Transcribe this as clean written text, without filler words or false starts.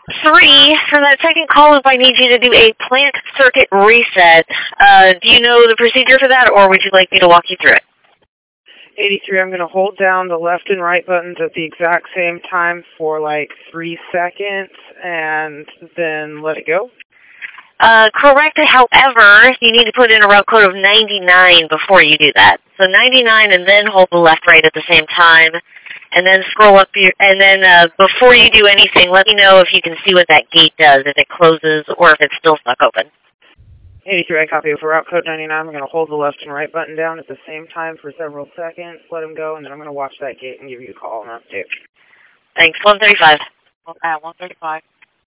3, for that second call, if I need you to do a plant circuit reset, do you know the procedure for that, or would you like me to walk you through it? 83, I'm going to hold down the left and right buttons at the exact same time for like 3 seconds and then let it go. Correct. However, you need to put in a route code of 99 before you do that. So 99 and then hold the left right at the same time. And then scroll up and then before you do anything, let me know if you can see what that gate does, if it closes or if it's still stuck open. 83, I copy. For route code 99, I'm going to hold the left and right button down at the same time for several seconds, let them go, and then I'm going to watch that gate and give you a call and update. Thanks. 135. At 135.